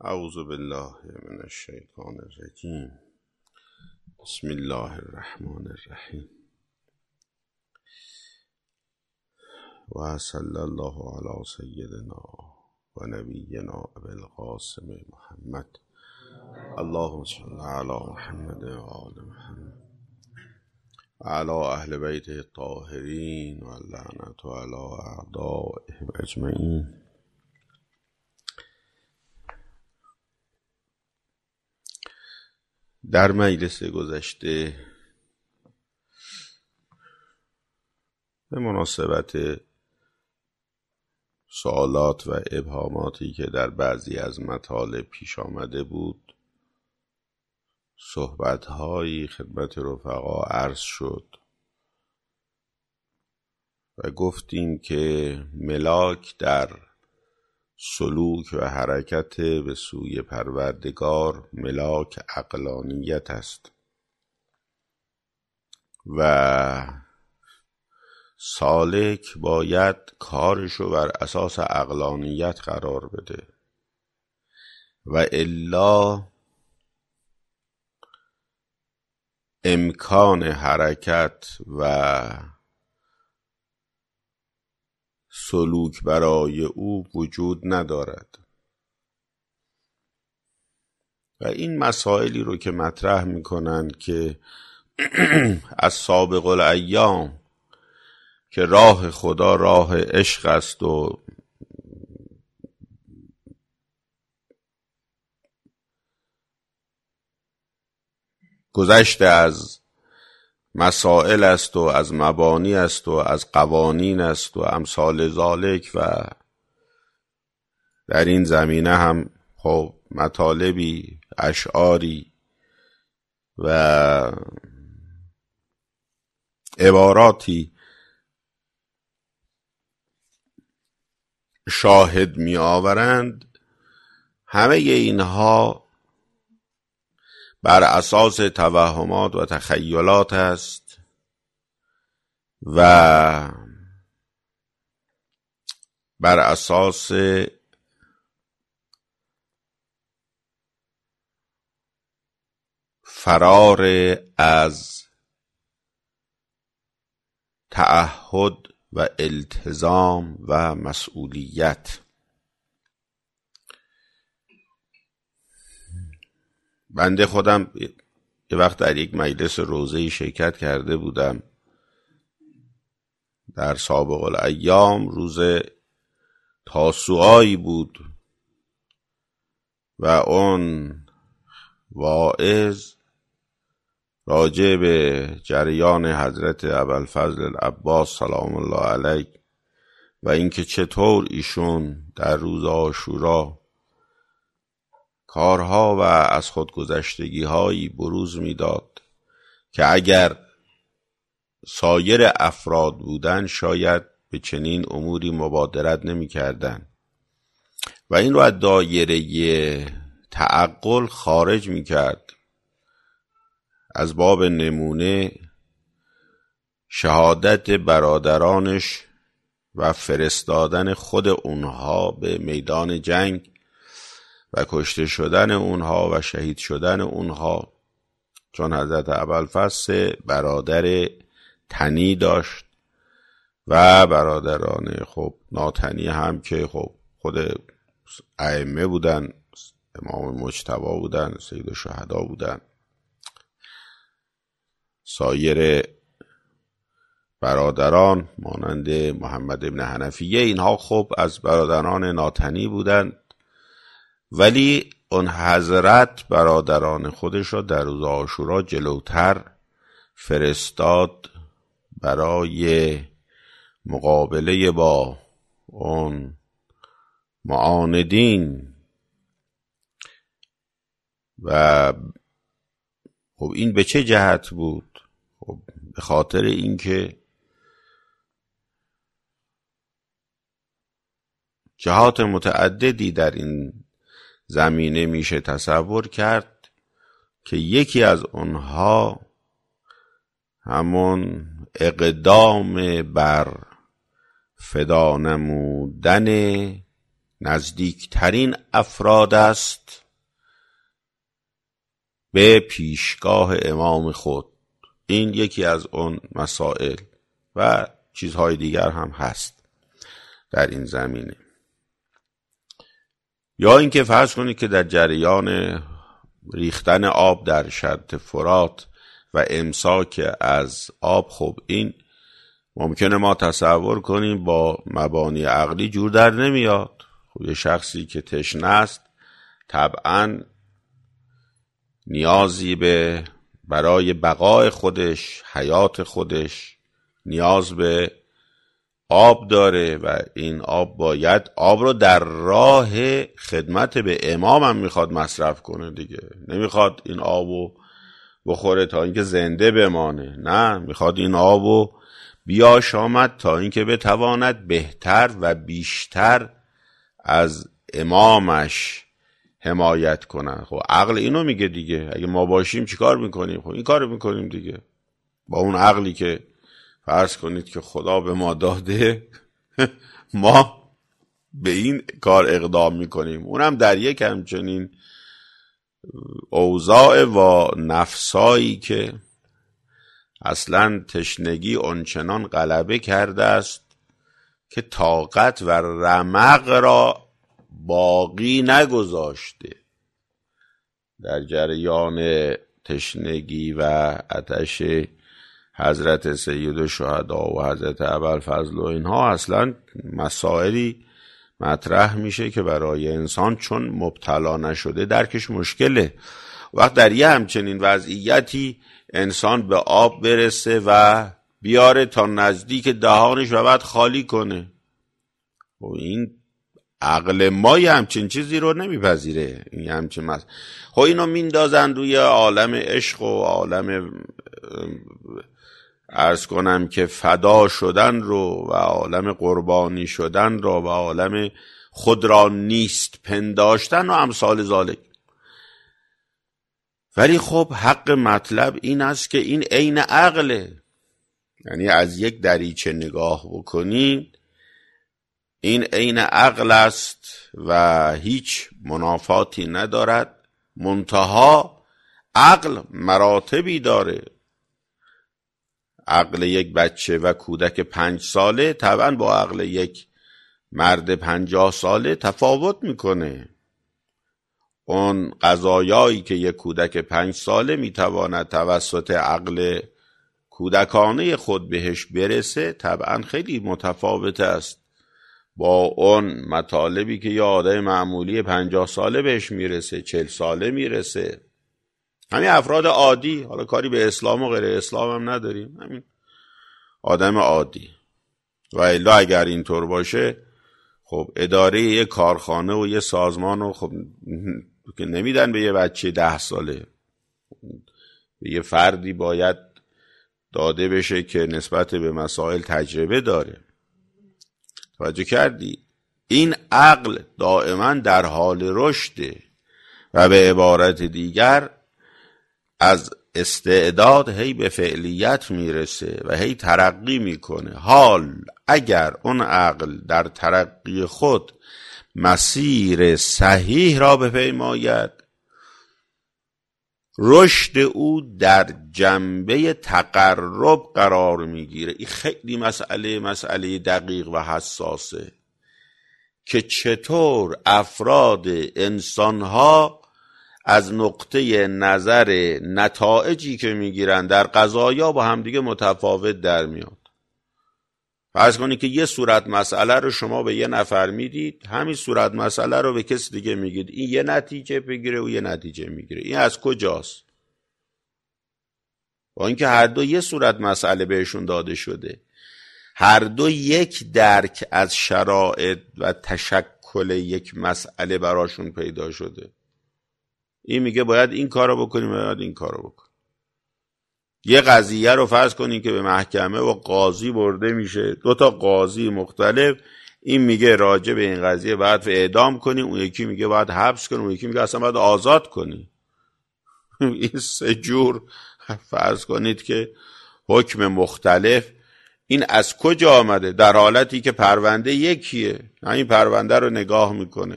اعوذ بالله من الشیطان الرجیم. بسم الله الرحمن الرحیم و صلی الله علی سیدنا و نبینا ابی القاسم محمد. اللهم صل علی محمد و آل محمد و علی اهل بیته الطاهرین و اللعنة علی اعدائهم اجمعین. در مجلس گذشته به مناسبت سوالات و ابهاماتی که در بعضی از مطالب پیش آمده بود، صحبت‌هایی خدمت رفقا عرض شد و گفتیم که ملاک در سلوک و حرکت به سوی پروردگار ملاک عقلانیت است و سالک باید کارشو بر اساس عقلانیت قرار بده و الا امکان حرکت و سلوک برای او وجود ندارد. و این مسائلی رو که مطرح میکنند که از سابق الایام که راه خدا راه عشق است و گذشته از مسائل است و از مبانی است و از قوانین است و امثال ذالک، و در این زمینه هم خب مطالبی اشعاری و عباراتی شاهد می آورند. همه اینها بر اساس توهمات و تخیلات است و بر اساس فرار از تعهد و التزام و مسئولیت. بنده خودم یه وقت در یک مجلس روزه‌ای شرکت کرده بودم در سابق الایام. روز تاسوعایی بود و اون واعظ راجع به جریان حضرت ابوالفضل العباس سلام الله علیه و اینکه چطور ایشون در روز عاشورا کارها و از خودگذشتگی هایی بروز میداد که اگر سایر افراد بودن شاید به چنین اموری مبادرت نمی کردن و این رو از دایره تعقل خارج می کرد. از باب نمونه شهادت برادرانش و فرستادن خود اونها به میدان جنگ و کشته شدن اونها و شهید شدن اونها، چون حضرت ابوالفضل برادر تنی داشت و برادران خب ناتنی هم که خب خود ائمه بودن، امام مجتبی بودن، سید الشهدا بودن. سایر برادران مانند محمد ابن حنفیه اینها خب از برادران ناتنی بودند، ولی اون حضرت برادران خودش را در روز عاشورا جلوتر فرستاد برای مقابله با اون معاندین و خب این به چه جهت بود؟ خب به خاطر اینکه جهات متعددی در این زمینه میشه تصور کرد که یکی از اونها همون اقدام بر فدا نمودن نزدیکترین افراد است به پیشگاه امام خود. این یکی از اون مسائل و چیزهای دیگر هم هست در این زمینه. یا اینکه فرض کنید که در جریان ریختن آب در شط فرات و امساک از آب، خب این ممکنه ما تصور کنیم با مبانی عقلی جور در نمیاد. خب یه شخصی که تشنه است طبعاً نیازی به برای بقای خودش، حیات خودش نیاز به آب داره و این آب باید آب رو در راه خدمت به امام هم میخواد مصرف کنه دیگه. نمیخواد این آبو بخوره تا اینکه زنده بمانه، نه، میخواد این آبو بیاشامد تا اینکه بتواند بهتر و بیشتر از امامش حمایت کنن. خب عقل اینو میگه دیگه. اگه ما باشیم چیکار میکنیم؟ خب این کارو میکنیم دیگه. با اون عقلی که فرض کنید که خدا به ما داده ما به این کار اقدام میکنیم. اونم در یک همچنین اوضاع و نفسایی که اصلا تشنگی آنچنان غلبه کرده است که طاقت و رمق را باقی نگذاشته. در جریان تشنگی و آتش حضرت سید الشهدا و حضرت ابوالفضل و اینها اصلا مسائلی مطرح میشه که برای انسان چون مبتلا نشده درکش مشکله. وقت در یه همچنین وضعیتی انسان به آب برسه و بیاره تا نزدیک دهانش و بعد خالی کنه، و این عقل ما یه همچین چیزی رو نمیپذیره. این همچین خب اینو میندازن روی عالم عشق و عالم عرض کنم که فدا شدن رو و عالم قربانی شدن رو و عالم خود را نیست پنداشتن و امثال ذالک. ولی خب حق مطلب این است که این عین عقله. یعنی از یک دریچه نگاه بکنین این عین عقل است و هیچ منافاتی ندارد. منتها عقل مراتبی داره. عقل یک بچه و کودک 5 ساله طبعا با عقل یک مرد 50 ساله تفاوت میکنه. اون قضایایی که یک کودک 5 ساله میتواند توسط عقل کودکانه خود بهش برسه طبعا خیلی متفاوت است با اون مطالبی که یه آدم معمولی 50 ساله بهش میرسه، 40 ساله میرسه. همین افراد عادی، حالا کاری به اسلام و غیر اسلام هم نداریم، همین آدم عادی. و الا اگر اینطور باشه خب اداره یه کارخانه و یه سازمان رو خب که نمیدن به یه بچه 10 ساله، به یه فردی باید داده بشه که نسبت به مسائل تجربه داره. توجه کردی؟ این عقل دائما در حال رشده و به عبارت دیگر از استعداد هی به فعلیت میرسه و هی ترقی میکنه. حال اگر اون عقل در ترقی خود مسیر صحیح را بپیماید، رشد او در جنبه تقرب قرار میگیره. این خیلی مسئله دقیق و حساسه که چطور افراد انسانها از نقطه نظر نتایجی که میگیرن در قضایا با همدیگه متفاوت در میاد. فرض کنید که یه صورت مسئله رو شما به یه نفر میدید، همین صورت مسئله رو به کسی دیگه میگید، این یه نتیجه بگیره و یه نتیجه میگیره. این از کجاست؟ با اینکه هر دو یه صورت مسئله بهشون داده شده، هر دو یک درک از شرایط و تشکل یک مسئله براشون پیدا شده. این میگه باید این کارو بکنیم، باید این کارو بکن. یه قضیه رو فرض کنین که به محکمه و قاضی برده میشه، 2 تا قاضی مختلف، این میگه راجع به این قضیه باید اعدام کنیم، اون یکی میگه باید حبس کنیم، اون یکی میگه اصلا باید آزاد کنیم. این 3 جور فرض کنید که حکم مختلف این از کجا آمده؟ در حالتی که پرونده یکیه، همین پرونده رو نگاه میکنه.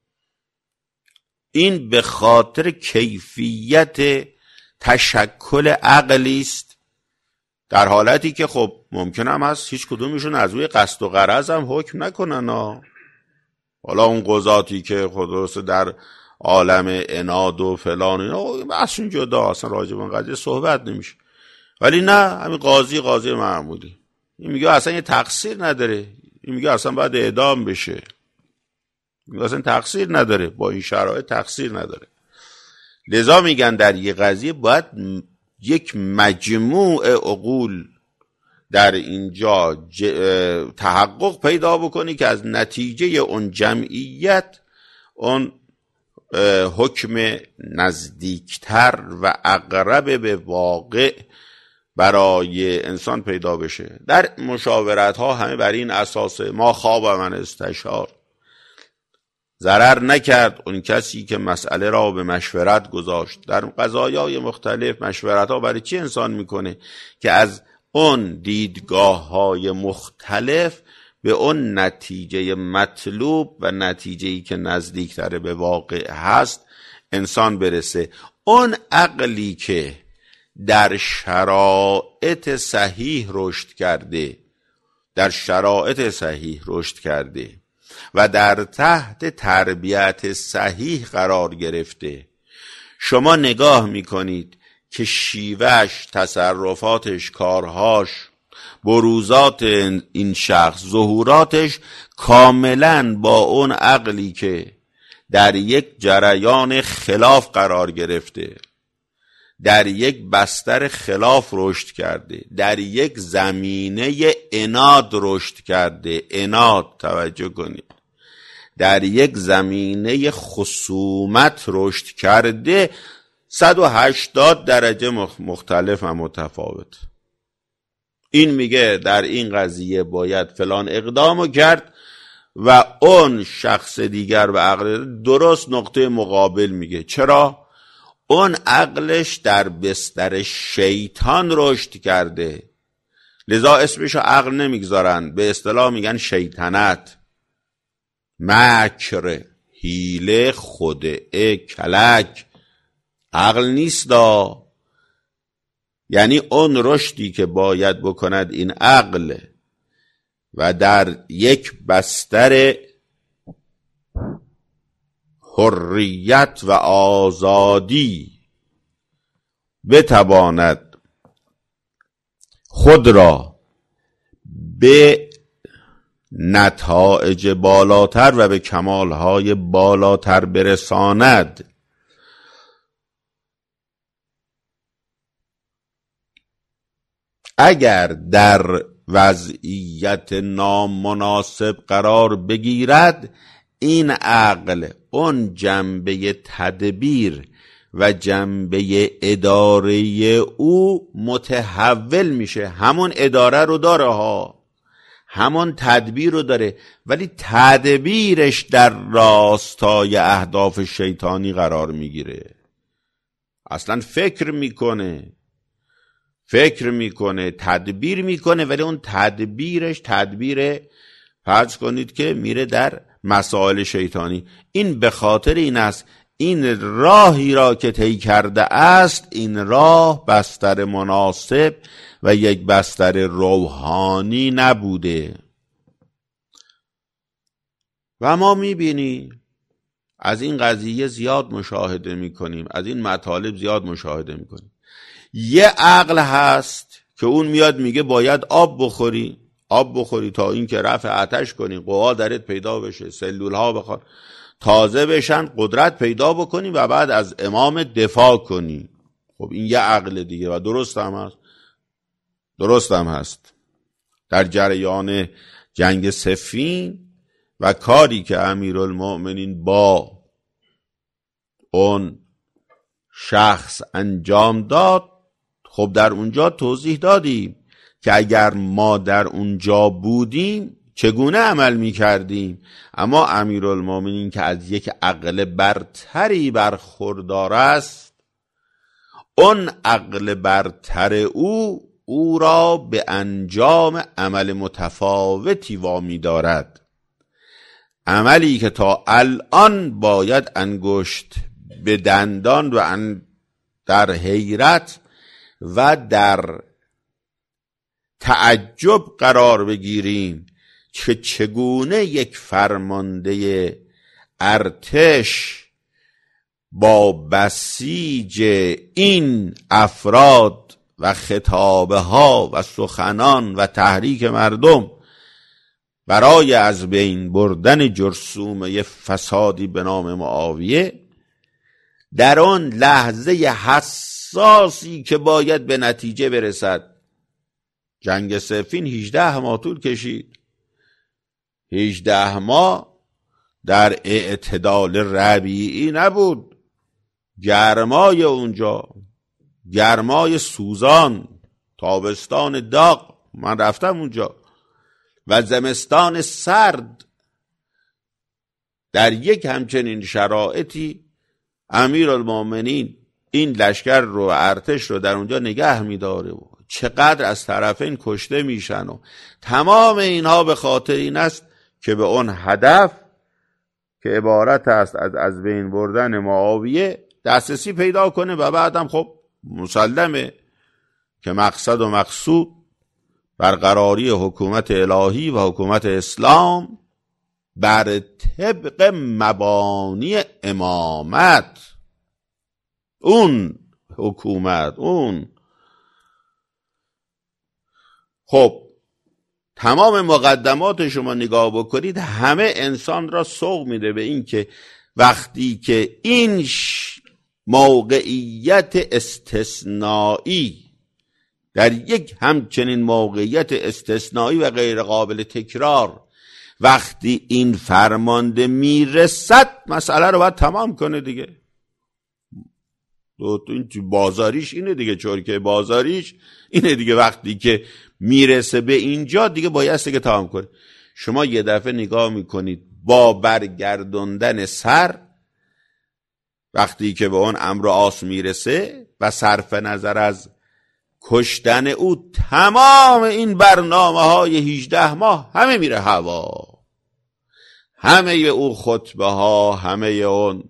این به خاطر کیفیت تشکل عقلی است، در حالتی که خب ممکن هم هست هیچ کدومشون از روی قصد و غرض هم حکم نکنن حالا اون قضاتی که خودش در عالم اناد و فلان اینا بحثشون جدا، اصلا راجع به اون قضیه صحبت نمیشه. ولی نه، همین قاضی معمولی، این میگه اصلا یه تقصیر نداره، این میگه اصلا باید اعدام بشه، میگه اصلا تقصیر نداره، با این شرایط تقصیر نداره. لذا میگن در یه قضیه باید یک مجموع عقول در اینجا تحقق پیدا بکنی که از نتیجه اون جمعیت اون حکم نزدیکتر و اقرب به واقع برای انسان پیدا بشه. در مشاورت ها همه بر این اساس ما خواب من استشار، ضرر نکرد اون کسی که مسئله را به مشورت گذاشت. در قضایای مختلف مشورت ها برای چی انسان میکنه؟ که از اون دیدگاه های مختلف به اون نتیجه مطلوب و نتیجه‌ای که نزدیکتر به واقع هست انسان برسه. اون عقلی که در شرایط صحیح رشد کرده و در تحت تربیت صحیح قرار گرفته، شما نگاه میکنید که شیوهش، تصرفاتش، کارهاش، بروزات این شخص، ظهوراتش کاملا با اون عقلی که در یک جریان خلاف قرار گرفته، در یک بستر خلاف رشد کرده، در یک زمینه اناد رشد کرده، اناد توجه کنید، در یک زمینه خصومت رشد کرده، 180 درجه مختلف و متفاوت. این میگه در این قضیه باید فلان اقدامو کرد و اون شخص دیگر و عقل درست نقطه مقابل میگه. چرا؟ اون عقلش در بستر شیطان رشد کرده، لذا اسمشو عقل نمیگذارن، به اصطلاح میگن شیطنت، مکر، حیله، خدعه، کلک. عقل نیست یعنی اون رشدی که باید بکند این عقل و در یک بستر حریت و آزادی بتواند خود را به نتایج بالاتر و به کمالهای بالاتر برساند. اگر در وضعیت نامناسب قرار بگیرد، این عقل اون جنبه تدبیر و جنبه اداره او متحول میشه. همون اداره رو داره همون تدبیر رو داره، ولی تدبیرش در راستای اهداف شیطانی قرار میگیره. اصلا فکر میکنه، تدبیر میکنه، ولی اون تدبیرش تدبیر فرض کنید که میره در مسائل شیطانی. این به خاطر این است این راهی را که طی کرده است، این راه بستر مناسب و یک بستر روحانی نبوده. و ما میبینی از این قضیه زیاد مشاهده میکنیم، از این مطالب زیاد مشاهده میکنیم. یه عقل هست که اون میاد میگه باید آب بخوری تا این که رفع آتش کنی، قوا درت پیدا بشه، سلول ها بخواد تازه بشن، قدرت پیدا بکنی و بعد از امام دفاع کنی. خب این یه عقل دیگه و درست هم هست. در جریان جنگ صفین و کاری که امیرالمؤمنین با اون شخص انجام داد، خب در اونجا توضیح دادیم که اگر ما در اونجا بودیم چگونه عمل میکردیم. اما امیرالمؤمنین که از یک عقل برتری برخوردار است، اون عقل برتر او او را به انجام عمل متفاوتی وامی دارد. عملی که تا الان باید انگشت به دندان و در حیرت و در تعجب قرار بگیریم که چگونه یک فرمانده ارتش با بسیج این افراد و خطابه ها و سخنان و تحریک مردم برای از بین بردن جرثومه فسادی به نام معاویه، در آن لحظه حساسی که باید به نتیجه برسد. جنگ صفین 18 ماه طول کشید. 18 ماه در اعتدال ربیعی نبود. گرمای اونجا، گرمای سوزان، تابستان داغ، من رفتم اونجا، و زمستان سرد. در یک همچنین شرایطی امیرالمومنین این لشکر رو، ارتش رو در اونجا نگه می‌داره و چقدر از طرفین کشته میشن و تمام اینها به خاطر این است که به اون هدف که عبارت است از بین بردن معاویه دسترسی پیدا کنه و بعدم خب مسلمه که مقصد و مقصود برقراری حکومت الهی و حکومت اسلام بر طبق مبانی امامت. اون حکومت، اون خب تمام مقدمات شما نگاه بکنید، همه انسان را سوق میده به این که وقتی که این موقعیت استثنایی در یک همچنین موقعیت استثنایی و غیر قابل تکرار، وقتی این فرمانده میرسد مسئله رو باید تمام کنه دیگه. این بازاریش اینه دیگه، چرکه بازاریش اینه دیگه. وقتی که میرسه به اینجا دیگه بایسته که تمام کنه. شما یه دفعه نگاه میکنید با برگردوندن سر، وقتی که به اون امر آس میرسه و صرف نظر از کشتن او، تمام این برنامه های 18 ماه همه میره هوا. همه اون خطبه ها، همه اون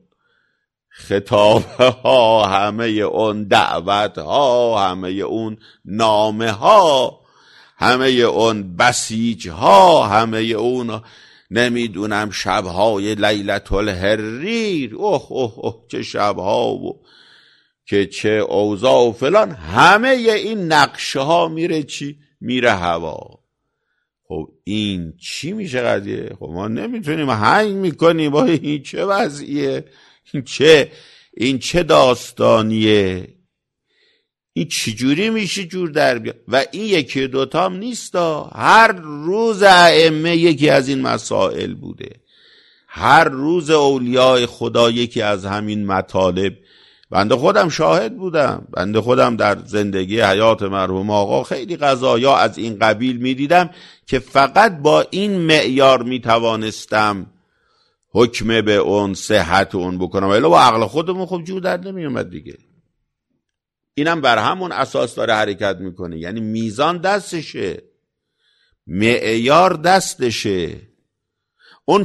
خطابه ها، همه اون دعوت ها، همه اون نامه ها، همه اون بسیج ها، همه اون نمیدونم شبهای لیلت الحریر، اوه چه شبها و که چه اوضاع و فلان، همه این نقشه ها میره چی؟ میره هوا. خب این چی میشه قضیه؟ خب ما نمیتونیم هنگ میکنیم با این چه وضعیه؟ این چه داستانیه؟ این چجوری میشه جور در بیاد؟ و این یکی دوتام نیستا، هر روز ائمه یکی از این مسائل بوده، هر روز اولیاء خدا یکی از همین مطالب. بنده خودم شاهد بودم، بنده خودم در زندگی حیات مرحوم آقا خیلی قضایا از این قبیل میدیدم که فقط با این معیار میتوانستم حکم به اون صحت اون بکنم، ولی با عقل خودمون خب جور در نمیومد دیگه. اینم بر همون اساس داره حرکت میکنه، یعنی میزان دستشه، معیار دستشه، اون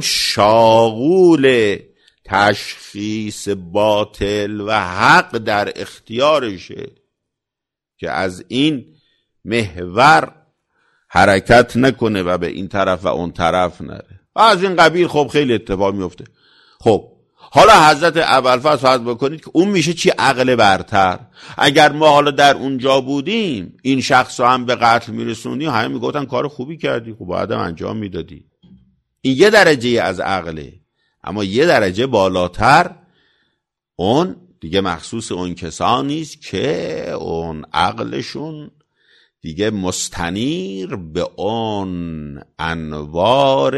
شاغول تشخیص باطل و حق در اختیارشه که از این محور حرکت نکنه و به این طرف و اون طرف نره. و از این قبیل خب خیلی اتفاق میفته. خب حالا حضرت ابوالفضل فرض بکنید که اون میشه چی؟ عقل برتر. اگر ما حالا در اونجا بودیم این شخص رو هم به قتل میرسوندیم، همه میگفتن کار خوبی کردی، خب بعدم انجام میدادی. این یه درجه از عقله، اما یه درجه بالاتر اون دیگه مخصوص اون کسانی است که اون عقلشون دیگه مستنیر به اون انوار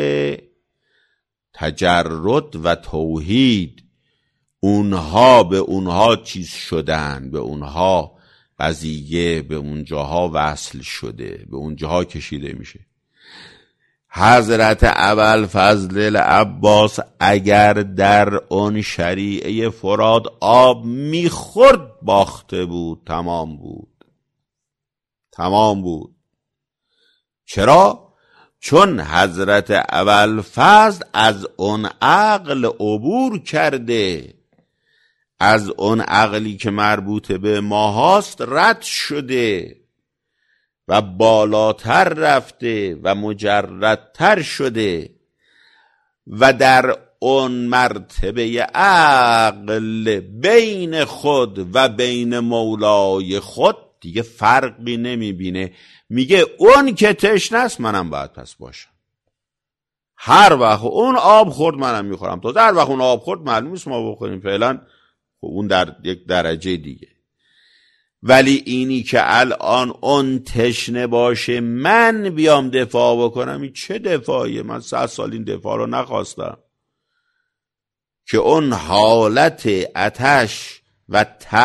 تجرد و توحید، اونها به اونها چیز شدن، به اونها قضیه به اونجاها وصل شده، به اونجاها کشیده میشه. حضرت ابوالفضل عباس اگر در اون شریعه فراد آب میخورد باخته بود، تمام بود، تمام بود. چرا؟ چون حضرت ابوالفضل از اون عقل عبور کرده، از اون عقلی که مربوط به ما هاست رد شده و بالاتر رفته و مجردتر شده و در اون مرتبه عقل بین خود و بین مولای خود دیگه فرقی نمیبینه. میگه اون که تشنه است منم باید پس باشم. هر وقت اون آب خورد منم میخورم. تو هر وقت اون آب خورد معلوم است ما بخوریم. فعلا اون در یک درجه دیگه. ولی اینی که الان اون تشنه باشه من بیام دفاع بکنم، این چه دفاعیه؟ من 100 سال این دفاع رو نخواستم که اون حالت آتش و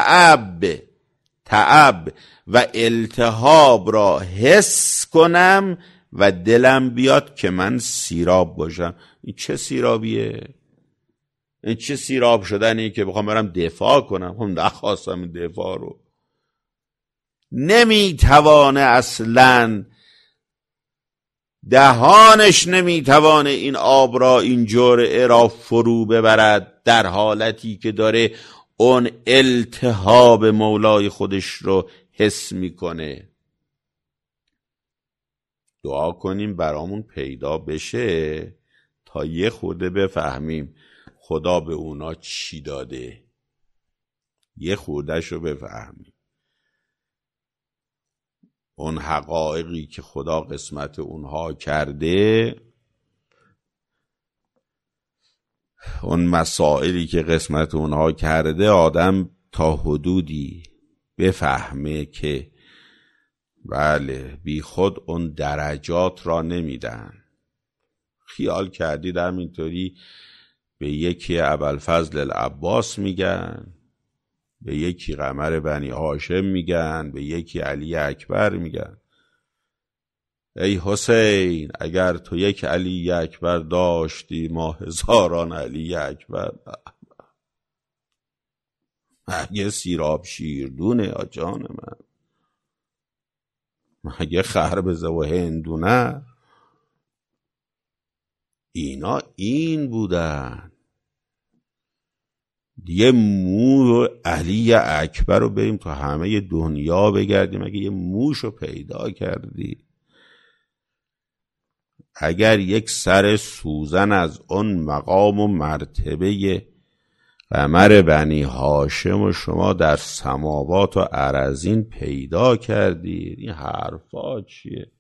تعب و التهاب را حس کنم و دلم بیاد که من سیراب باشم. این چه سیرابیه؟ این چه سیراب شدنیه که بخوام برم دفاع کنم؟ هم نخواستم این دفاع رو. نمیتوانه اصلا، دهانش نمیتوانه این آب را، این جرعه را فرو ببرد در حالتی که داره اون التهاب مولای خودش رو حس میکنه. دعا کنیم برامون پیدا بشه تا یه خورده بفهمیم خدا به اونا چی داده، یه خوردهش رو بفهمیم. اون حقایقی که خدا قسمت اونها کرده، اون مسائلی که قسمت اونها کرده، آدم تا حدودی بفهمه که بله بی خود اون درجات را نمیدن. خیال کردید همینطوری به یکی ابوالفضل العباس میگن، به یکی قمر بنی هاشم میگن، به یکی علی اکبر میگن ای حسین اگر تو یک علی اکبر داشتی ما هزاران علی اکبر. مگه سیراب شیردونه یا جان من؟ مگه خربزه و هندونه؟ اینا این بودن دیگه. مو علی اکبر رو بریم تو همه دنیا بگردیم، اگه یه موش رو پیدا کردی، اگر یک سر سوزن از اون مقام و مرتبه قمر بنی هاشم و شما در سماوات و ارضین پیدا کردید، این حرفا چیه؟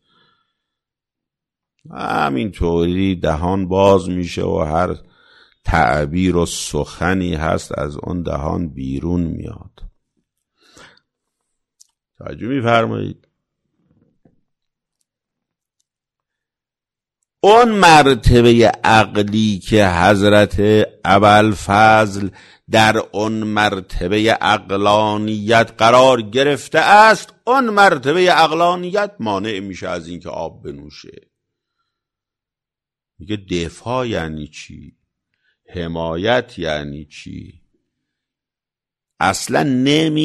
همینطوری دهان باز میشه و هر تعبیر و سخنی هست از اون دهان بیرون میاد. توجه میفرمایید؟ اون مرتبه عقلی که حضرت ابوالفضل در اون مرتبه عقلانیت قرار گرفته است، اون مرتبه عقلانیت مانع میشه از اینکه آب بنوشه. میگه دفاع یعنی چی؟ حمایت یعنی چی؟ اصلا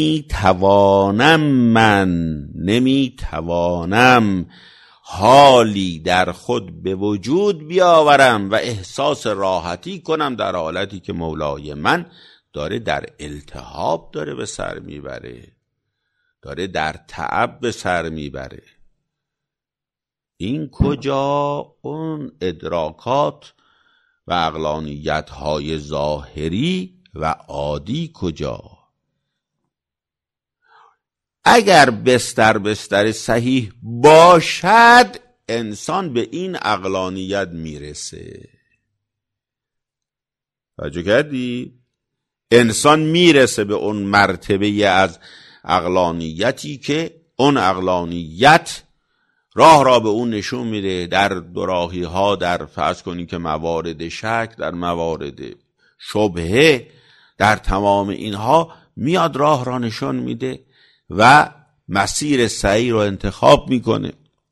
نمیتوانم حالی در خود به وجود بیاورم و احساس راحتی کنم در حالتی که مولای من داره در التهاب داره به سر میبره، داره در تعب به سر میبره. این کجا؟ اون ادراکات و عقلانیت های ظاهری و عادی کجا؟ اگر بستر صحیح باشد انسان به این عقلانیت میرسه. توجه کردی؟ انسان میرسه به اون مرتبه از عقلانیتی که اون عقلانیت راه را به اون نشون میده در دوراهی ها، در فرض کنی که موارد شک، در موارد شبهه، در تمام اینها میاد راه را نشون میده و مسیر صحیح رو انتخاب میکنه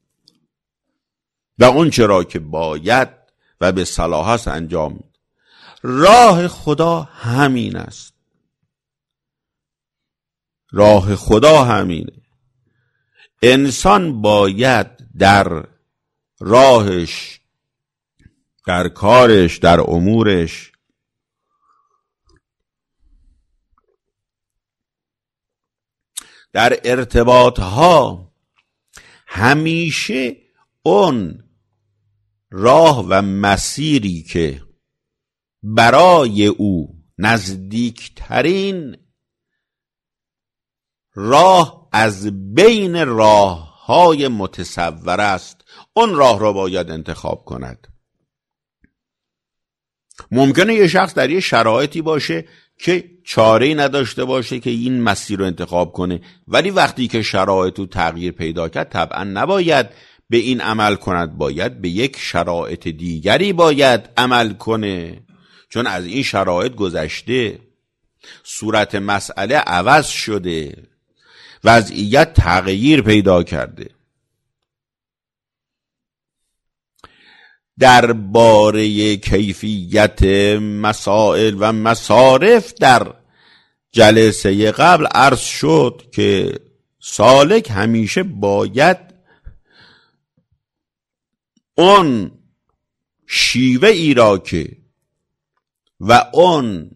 و اون چرا که باید و به صلاح انجام میده. راه خدا همین است. راه خدا همینه. انسان باید در راهش، در کارش، در امورش در ارتباطها همیشه اون راه و مسیری که برای او نزدیکترین راه از بین راه‌های متصور است، اون راه را باید انتخاب کند. ممکنه یه شخص در یه شرایطی باشه که چاره‌ای نداشته باشه که این مسیر رو انتخاب کنه، ولی وقتی که شرایط رو تغییر پیدا کرد طبعا نباید به این عمل کند، باید به یک شرایط دیگری باید عمل کنه، چون از این شرایط گذشته، صورت مسئله عوض شده، وضعیت تغییر پیدا کرده. درباره کیفیت مسائل و مصارف در جلسه قبل عرض شد که سالک همیشه باید اون شیوه ای را که و اون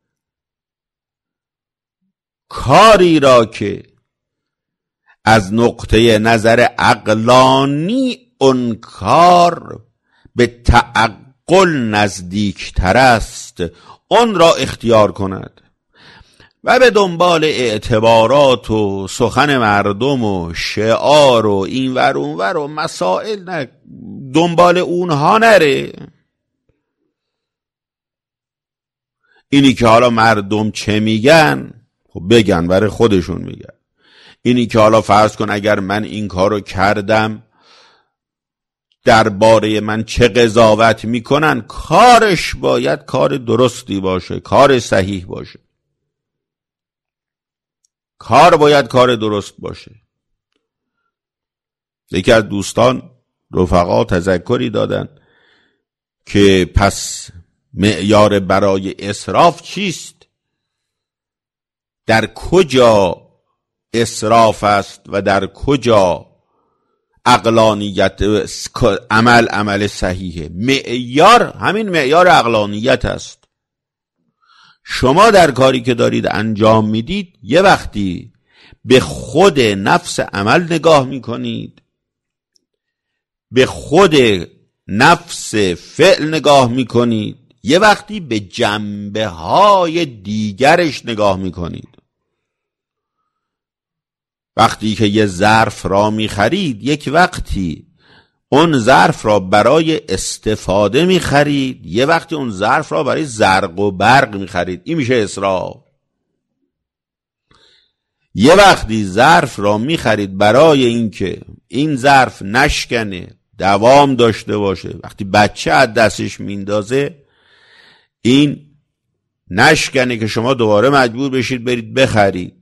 کاری را که از نقطه نظر عقلانی اون کار به تعقل نزدیکتر است، اون را اختیار کند و به دنبال اعتبارات و سخن مردم و شعار و این ور اون ور و مسائل دنبال اونها نره. اینی که حالا مردم چه میگن خب بگن، برای خودشون میگن. اینی که حالا فرض کن اگر من این کارو کردم درباره من چه قضاوت میکنن، کارش باید کار درستی باشه، کار صحیح باشه، کار باید کار درست باشه. یکی از دوستان رفقا تذکری دادن که پس معیار برای اسراف چیست؟ در کجا اسراف است و در کجا عقلانیت عمل صحیحه؟ معیار همین معیار عقلانیت است. شما در کاری که دارید انجام میدید یه وقتی به خود نفس عمل نگاه میکنید، به خود نفس فعل نگاه میکنید، یه وقتی به جنبه های دیگرش نگاه میکنید. وقتی که یه ظرف را میخرید، یک وقتی اون ظرف را برای استفاده میخرید، یه وقتی اون ظرف را برای زرق و برق میخرید. این میشه اسراف. یه وقتی ظرف را میخرید برای اینکه این ظرف نشکنه، دوام داشته باشه، وقتی بچه از دستش میندازه این نشکنه که شما دوباره مجبور بشید برید بخرید.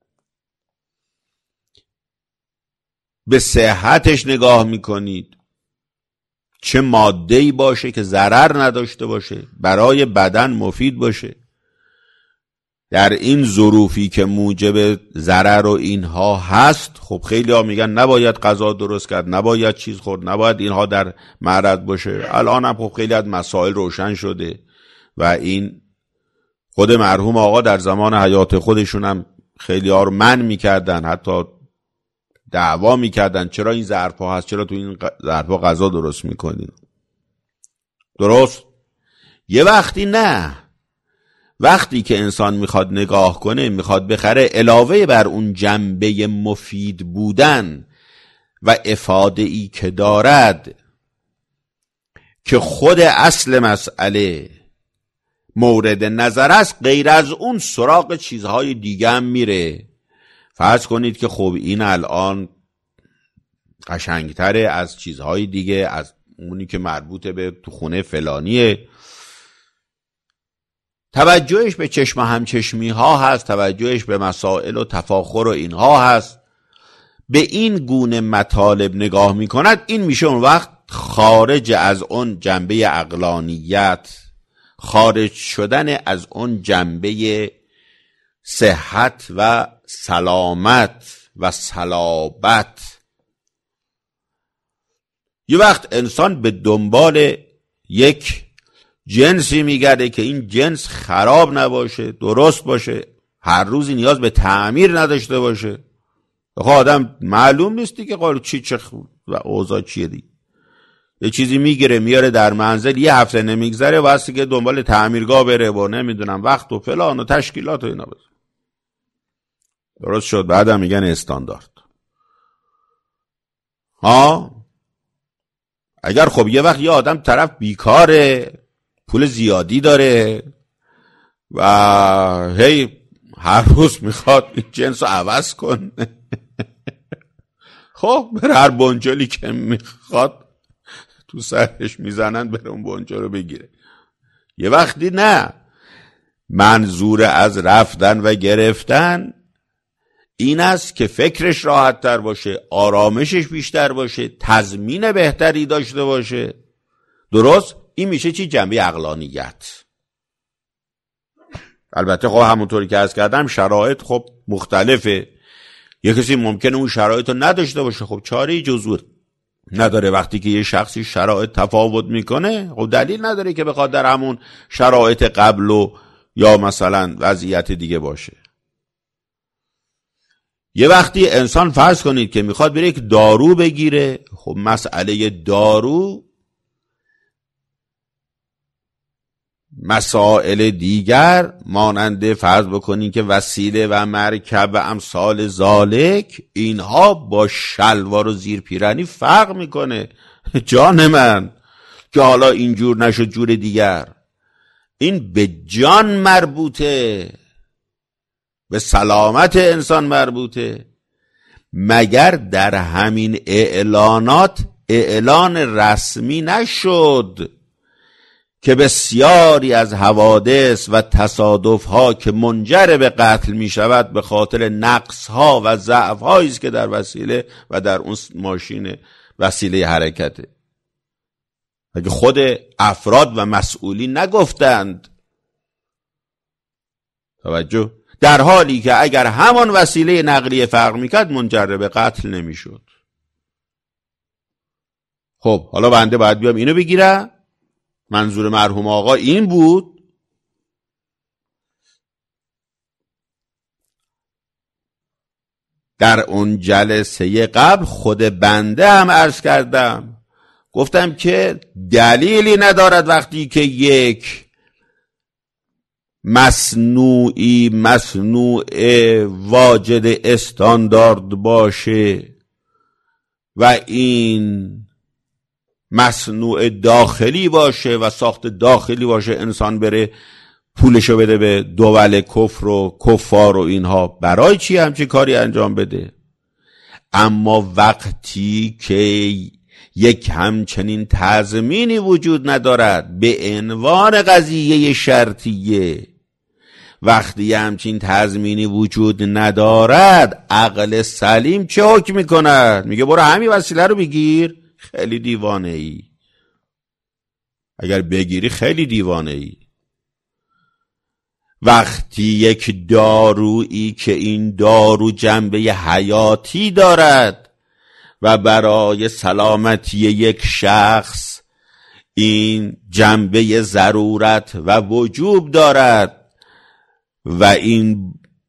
به صحتش نگاه میکنید، چه ماده‌ای باشه که ضرر نداشته باشه، برای بدن مفید باشه. در این ظروفی که موجب ضرر و اینها هست، خب خیلی ها میگن نباید غذا درست کرد، نباید چیز خورد، نباید اینها در معرض باشه. الان هم خب خیلی از مسائل روشن شده و این خود مرحوم آقا در زمان حیات خودشون هم خیلی ها رو منع میکردن، حتی دعوا میکردن چرا این ظرفا هست، چرا تو این ظرفا غذا درست میکنین. درست؟ یه وقتی نه، وقتی که انسان میخواد نگاه کنه، میخواد بخره، علاوه بر اون جنبه مفید بودن و افاده ای که دارد که خود اصل مسئله مورد نظر است، غیر از اون سراغ چیزهای دیگه هم میره. فرض کنید که خب این الان قشنگتره از چیزهای دیگه، از اونی که مربوط به تو خونه فلانیه. توجهش به چشم همچشمی ها هست، توجهش به مسائل و تفاخر و اینها هست. به این گونه مطالب نگاه می کند، این میشه اون وقت خارج از اون جنبه عقلانیت، خارج شدن از اون جنبه صحت و سلامت و صلابت یه وقت انسان به دنبال یک جنسی میگرده که این جنس خراب نباشه، درست باشه، هر روزی نیاز به تعمیر نداشته باشه. آدم معلوم نیستی که قال چه و اوضاع چیه دی. یه چیزی میگیره میاره در منزل، یه هفته نمیگذره واسه که دنبال تعمیرگاه بره و نمیدونم وقت و فلان و تشکیلات و اینا بزن. درست شد. بعدم میگن استاندارد. اگر خب یه وقت یه آدم طرف بیکاره، پول زیادی داره و هی هر روز میخواد این جنس رو عوض کنه خب بره هر بنجلی که میخواد تو سرش میزنن بره اون بنجل رو بگیره. یه وقتی نه، منظور از رفتن و گرفتن این است که فکرش راحت تر باشه، آرامشش بیشتر باشه، تضمین بهتری داشته باشه. درست؟ این میشه چی؟ جنبه عقلانیت. البته خب همونطوری که عرض کردم شرایط خب مختلفه. یه کسی ممکنه اون شرایط رو نداشته باشه، خب چاره‌ای جز نداره. وقتی که یه شخصی شرایط تفاوت میکنه خب دلیل نداره که بخواد در همون شرایط قبل و یا مثلا وضعیت دیگه باشه. یه وقتی انسان فرض کنید که میخواد بره یک دارو بگیره، خب مسئله دارو مسائل دیگر مانند فرض بکنید که وسیله و مرکب و امثال ذالک، اینها با شلوار و زیر پیرنی فرق میکنه. جان من که حالا اینجور نشد جور دیگر، این به جان مربوطه، به سلامت انسان مربوطه. مگر در همین اعلانات اعلان رسمی نشد که بسیاری از حوادث و تصادف‌ها که منجر به قتل می شود به خاطر نقص‌ها و ضعف‌هایی است که در وسیله و در اون ماشین وسیله حرکته. اگه خود افراد و مسئولین نگفتند، توجه، در حالی که اگر همان وسیله نقلیه فرق میکرد منجر به قتل نمیشد. خب حالا بنده باید بیام اینو بگیرم. منظور مرحوم آقا این بود. در اون جلسه قبل خود بنده هم عرض کردم، گفتم که دلیلی ندارد وقتی که یک مصنوع واجد استاندارد باشه و این مصنوع داخلی باشه و ساخت داخلی باشه، انسان بره پولشو بده به دول کفر و کفار و اینها، برای چی همچین کاری انجام بده؟ اما وقتی که یک همچنین تضمینی وجود ندارد به عنوان قضیه شرطیه، وقتی همچین تضمینی وجود ندارد، عقل سلیم چه حکم میکند؟ میگه برو همین وسیله رو بگیر. خیلی دیوانه ای. اگر بگیری خیلی دیوانه ای. وقتی یک دارویی که این دارو جنبه حیاتی دارد و برای سلامتی یک شخص این جنبه ضرورت و وجوب دارد و این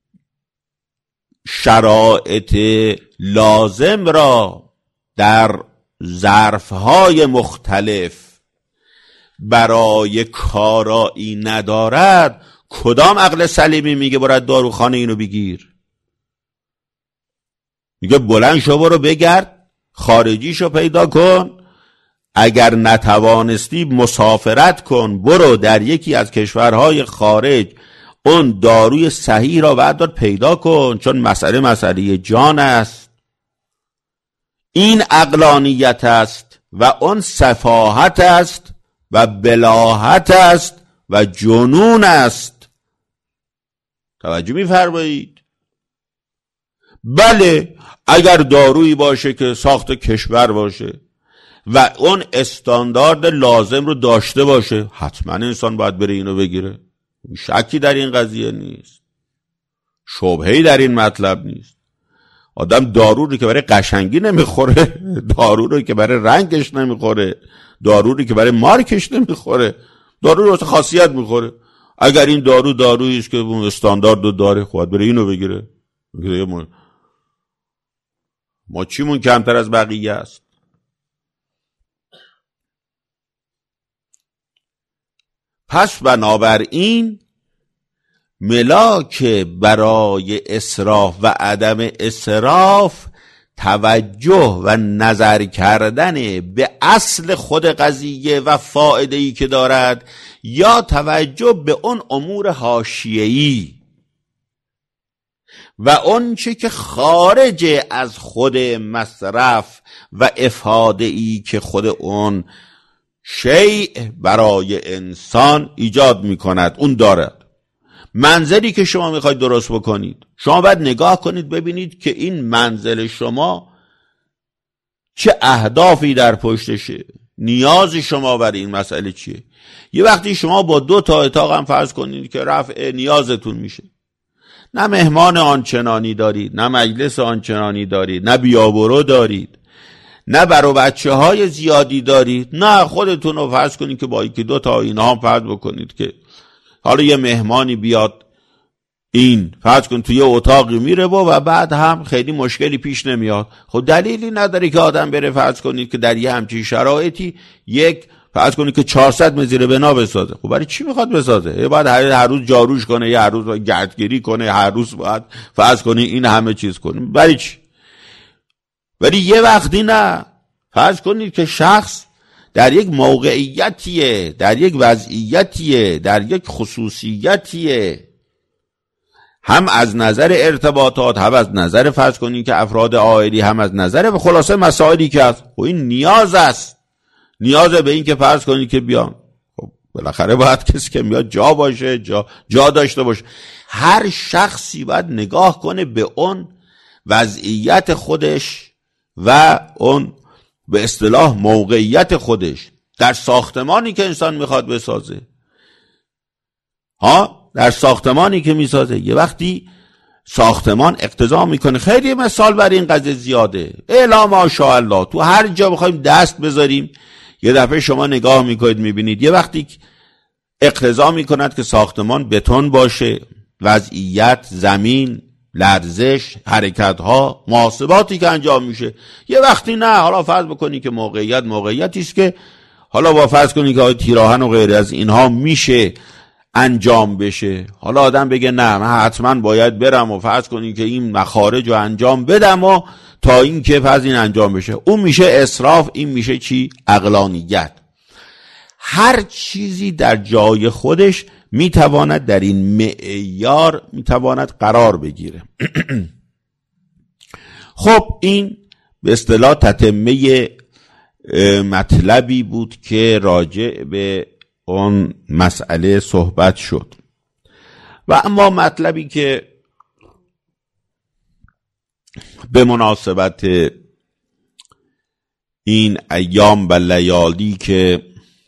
شرایط لازم را در ظرفهای مختلف برای کارایی ندارد، کدام عقل سلیمی میگه برای داروخانه اینو بگیر؟ میگه بلند شو برو بگرد، خارجیشو پیدا کن، اگر نتوانستی مسافرت کن، برو در یکی از کشورهای خارج اون داروی صحیح را بردار پیدا کن، چون مسئله جان است. این عقلانیت است و اون سفاهت است و بلاهت است و جنون است. توجه می‌فرمایید؟ بله، اگر دارویی باشه که ساخت کشور باشه و اون استاندارد لازم رو داشته باشه، حتما انسان باید بره اینو بگیره. شکی در این قضیه نیست، شبهه‌ای در این مطلب نیست. آدم دارو رو که برای قشنگی نمیخوره، دارو رو که برای رنگش نمیخوره، دارو رو که برای مارکش نمیخوره، دارو رو واسه خاصیت میخوره. اگر این دارویی است که اون استاندارد رو داره، خود بره اینو بگیره. ما چیمون کمتر از بقیه است؟ پس بنابراین ملاک برای اسراف و عدم اسراف توجه و نظر کردن به اصل خود قضیه و فایده‌ای که دارد، یا توجه به اون امور حاشیه‌ای و اون چه که خارج از خود مصرف و افاده‌ای که خود اون شیء برای انسان ایجاد می‌کند اون دارد. منزلی که شما میخواید درست بکنید، شما باید نگاه کنید ببینید که این منزل شما چه اهدافی در پشتشه، نیاز شما برای این مسئله چیه. یه وقتی شما با 2 تا اتاق هم فرض کنید که رفع نیازتون میشه، نه مهمان آنچنانی دارید، نه مجلس آنچنانی دارید، نه بیابرو دارید، نه برای بچه های زیادی دارید، نه خودتون رو فرض کنید که با 1-2 تا اینا هم فرض بکنید که حالا یه مهمانی بیاد، این فرض کن توی اتاقی میره و بعد هم خیلی مشکلی پیش نمیاد. خب دلیلی نداره که آدم بره فرض کنید که در یه همچین شرایطی فرض کنید که 400 متر بنا بسازه. خب برای چی میخواد بسازه؟ بعد هر روز جاروش کنه، هر روز گردگیری کنه، هر روز باید فرض کنید این همه چیز کنه. برای چی؟ ولی یه وقتی نه، فرض کنید که شخص در یک موقعیتیه، در یک وضعیتیه، در یک خصوصیتیه، هم از نظر ارتباطات، هم از نظر فرض کنید که افراد عائلی، هم از نظر به خلاصه مسائلی که هست. خب این نیاز است، نیاز به این که فرض کنید که بیان. خب بالاخره باید کسی که میاد جا باشه، جا داشته باشه. هر شخصی باید نگاه کنه به اون وضعیت خودش و اون به اصطلاح موقعیت خودش در ساختمانی که انسان میخواد بسازه. در ساختمانی که میسازه، یه وقتی ساختمان اقتضا میکنه، خیلی مثال برای این قضیه زیاده، الا ماشاءالله، تو هر جا بخوایم دست بذاریم یه دفعه شما نگاه میکنید میبینید یه وقتی اقتضا میکند که ساختمان بتون باشه، وضعیت، زمین، لرزش، حرکت‌ها، محاسباتی که انجام میشه. یه وقتی نه، حالا فرض بکنی که موقعیتی است که حالا با فرض کنی که تیراهن و غیر از اینها میشه انجام بشه. حالا آدم بگه نه من حتما باید برم و فرض کنی که این مخارج رو انجام بدم و تا این که فرض این انجام بشه. اون میشه اسراف، این میشه چی؟ عقلانیت. هر چیزی در جای خودش میتواند در این معیار میتواند قرار بگیره. خب این به اصطلاح تتمه مطلبی بود که راجع به اون مسئله صحبت شد. و اما مطلبی که به مناسبت این ایام و لیالی که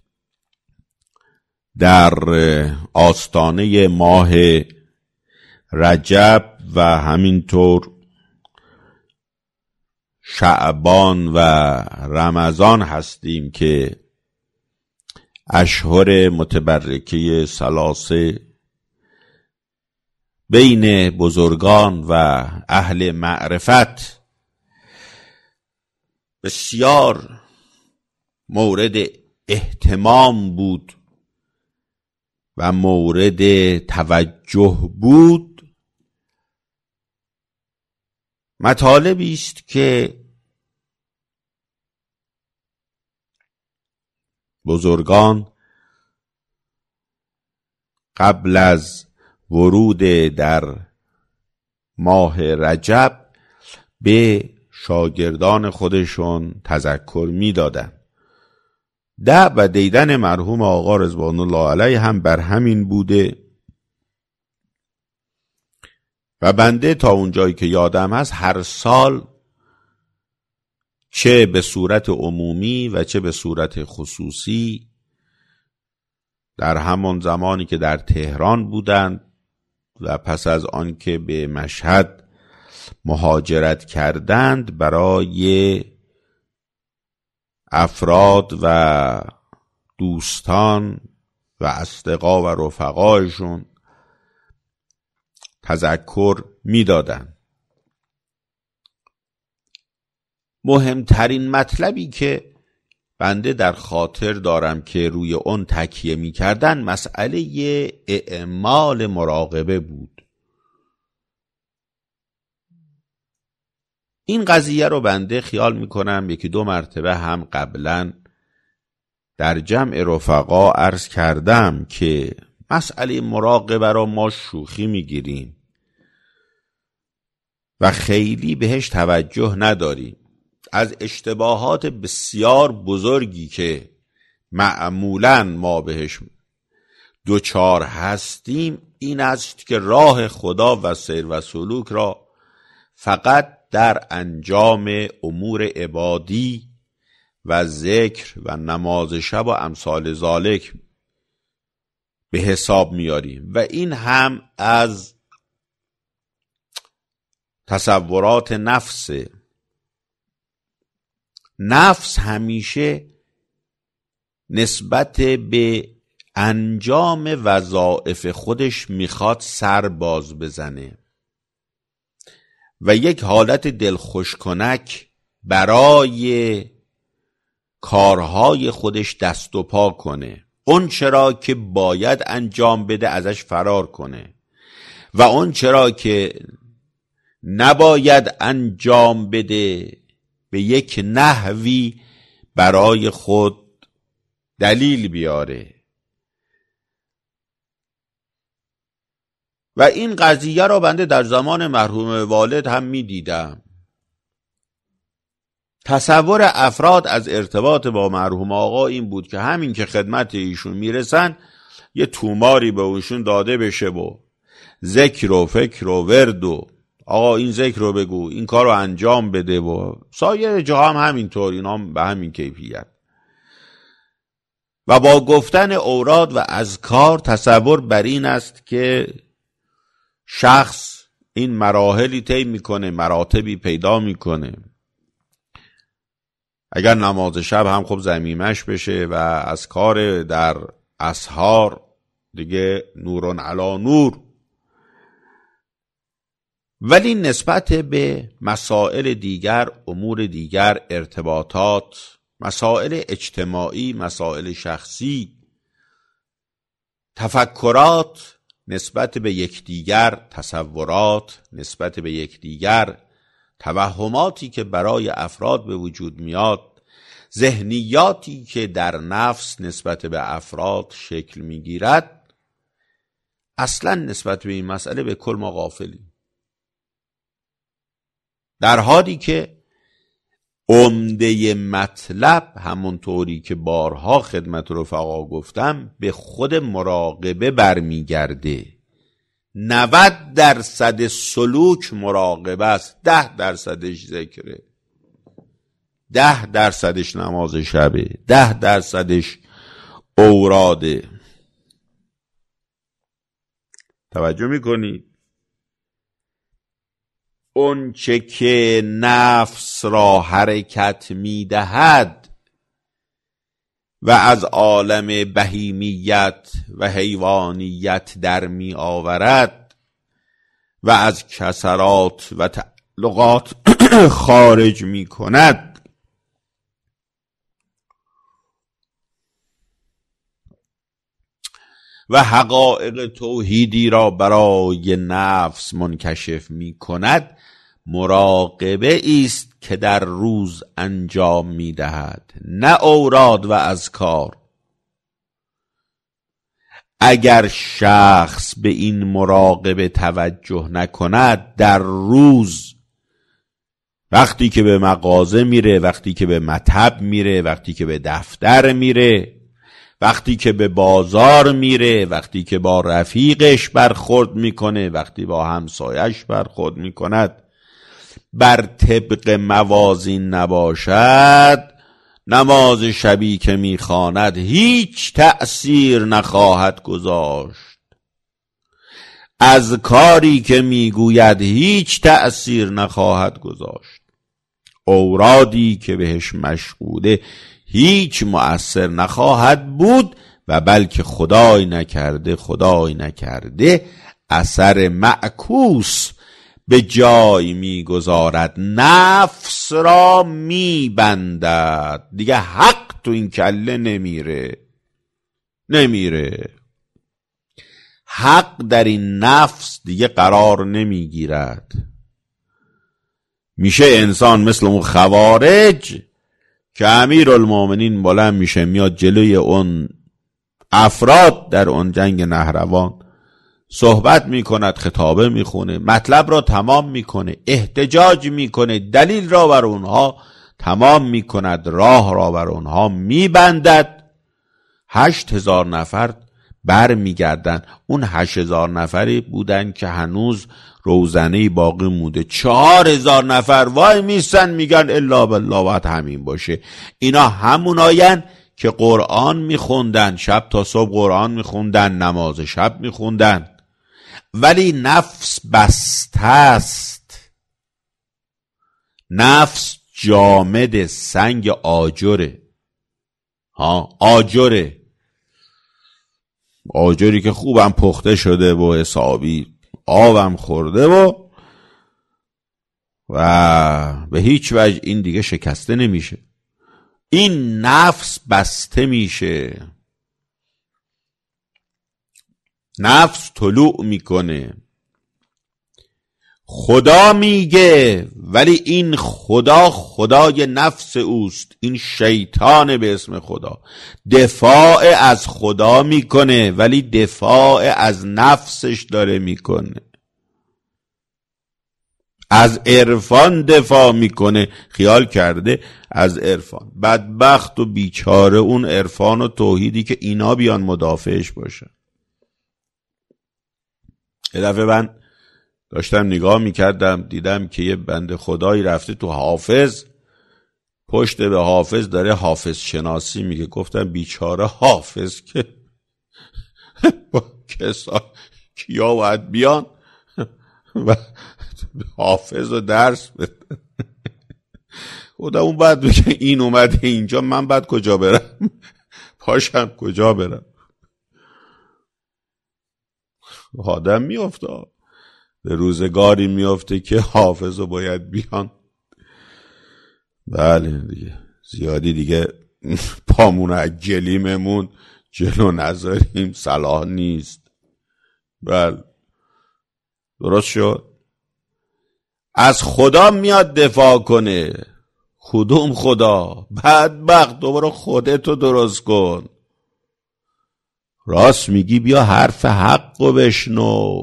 در آستانه ماه رجب و همینطور شعبان و رمضان هستیم که اشهر متبرکه ثلاثه بین بزرگان و اهل معرفت بسیار مورد اهتمام بود و مورد توجه بود. مطالبی است که بزرگان قبل از ورود در ماه رجب به شاگردان خودشون تذکر می‌دادند. ده و دیدن مرحوم آقا رضوان الله علیه هم بر همین بوده و بنده تا اونجایی که یادم هست هر سال چه به صورت عمومی و چه به صورت خصوصی در همان زمانی که در تهران بودند و پس از آن که به مشهد مهاجرت کردند برای افراد و دوستان و اصدقا و رفقایشون تذکر میدادن. مهمترین مطلبی که بنده در خاطر دارم که روی اون تکیه میکردن مسئله اعمال مراقبه بود. این قضیه رو بنده خیال میکنم 1-2 مرتبه هم قبلا در جمع رفقا عرض کردم که مسئله مراقبه رو ما شوخی میگیریم و خیلی بهش توجه نداریم. از اشتباهات بسیار بزرگی که معمولاً ما بهش دوچار هستیم این است که راه خدا و سیر و سلوک را فقط در انجام امور عبادی و ذکر و نماز شب و امثال ذالک به حساب میاریم و این هم از تصورات نفسه. نفس همیشه نسبت به انجام وظایف خودش میخواد سر باز بزنه و یک حالت دلخوش کنک برای کارهای خودش دست و پا کنه، اون چرا که باید انجام بده ازش فرار کنه و اون چرا که نباید انجام بده به یک نحوی برای خود دلیل بیاره. و این قضیه را بنده در زمان مرحوم والد هم می دیدم. تصور افراد از ارتباط با مرحوم آقا این بود که همین که خدمت ایشون میرسن یه توماری به ایشون داده بشه و ذکر و فکر و ورد و آقا این ذکر رو بگو، این کار رو انجام بده و سایر جا هم همینطور، اینا هم به همین کیفیت. و با گفتن اوراد و اذکار تصور بر این است که شخص این مراحلی طی میکنه، مراتبی پیدا میکنه. اگر نماز شب هم خب ضمیمش بشه و اذکار در اسحار دیگه نورون علی نور. ولی نسبت به مسائل دیگر، امور دیگر، ارتباطات، مسائل اجتماعی، مسائل شخصی، تفکرات نسبت به یکدیگر، تصورات نسبت به یکدیگر، توهماتی که برای افراد به وجود میاد، ذهنیاتی که در نفس نسبت به افراد شکل میگیرد، اصلا نسبت به این مسئله به کل ما غافلیم. در حالی که عمده مطلب همونطوری که بارها خدمت رفقا گفتم به خود مراقبه برمیگرده. 90% سلوک مراقبه است، 10%ش ذکره، 10%ش نماز شبه، 10%ش اوراده. توجه میکنید؟ اون چه که نفس را حرکت میدهد و از عالم بهیمیت و حیوانیت در می آورد و از کسرات و تعلقات خارج می کند، و حقایق توحیدی را برای نفس منکشف می کند، مراقبه است که در روز انجام می دهد، نه اوراد و اذکار. اگر شخص به این مراقبه توجه نکند، در روز وقتی که به مغازه میره، وقتی که به مطب میره، وقتی که به دفتر میره، وقتی که به بازار میره، وقتی که با رفیقش برخورد میکنه، وقتی با همسایش برخورد میکند، بر طبق موازین نباشد، نماز شبی که میخواند هیچ تأثیر نخواهد گذاشت. از کاری که میگوید هیچ تأثیر نخواهد گذاشت. اورادی که بهش مشغوله هیچ مؤثر نخواهد بود و بلکه خدای نکرده اثر معکوس به جای میگذارد، نفس را میبندد. دیگه حق تو این کله نمیره. حق در این نفس دیگه قرار نمیگیرد. میشه انسان مثل اون خوارج که امیرالمومنین بلند میشه میاد جلوی اون افراد در اون جنگ نهروان صحبت میکند، خطابه میخونه، مطلب را تمام میکنه، احتجاج میکنه، دلیل را بر اونها تمام میکند، راه را بر اونها میبندد. 8,000 نفر بر میگردن. اون 8,000 نفری بودن که هنوز روزنه باقی مونده. 4,000 نفر وای میستن میگن الا بالله باید همین باشه. اینا هموناین که قرآن میخوندن، شب تا صبح قرآن میخوندن، نماز شب میخوندن، ولی نفس بسته است. نفس جامد سنگ آجره. آجری که خوبم پخته شده و حسابی آبم خورده و به هیچ وجه این دیگه شکسته نمیشه. این نفس بسته میشه. نفس طلوع میکنه. خدا میگه ولی این خدای نفس اوست. این شیطان به اسم خدا دفاع از خدا میکنه ولی دفاع از نفسش داره میکنه. از عرفان دفاع میکنه، خیال کرده از عرفان. بدبخت و بیچاره اون عرفان و توحیدی که اینا بیان مدافعش باشن. یه دفعه من داشتم نگاه میکردم، دیدم که یه بنده خدایی رفته تو حافظ، پشت به حافظ داره حافظ شناسی میگه. گفتم بیچاره حافظ که کیا باید بیان و حافظ رو درس بده. خدا اون بعد بگه این اومده اینجا، من بعد کجا برم؟ پاشم کجا برم؟ آدم میافته، به روزگاری میافته که حافظ رو باید بیان. بله دیگه زیادی دیگه پامون از گلیممون جلو نذاریم، صلاح نیست. بله درست شد. از خدا میاد دفاع کنه. کدوم خدا؟ بدبخت دوباره خودتو درست کن. راست میگی، بیا حرف حقو بشنو.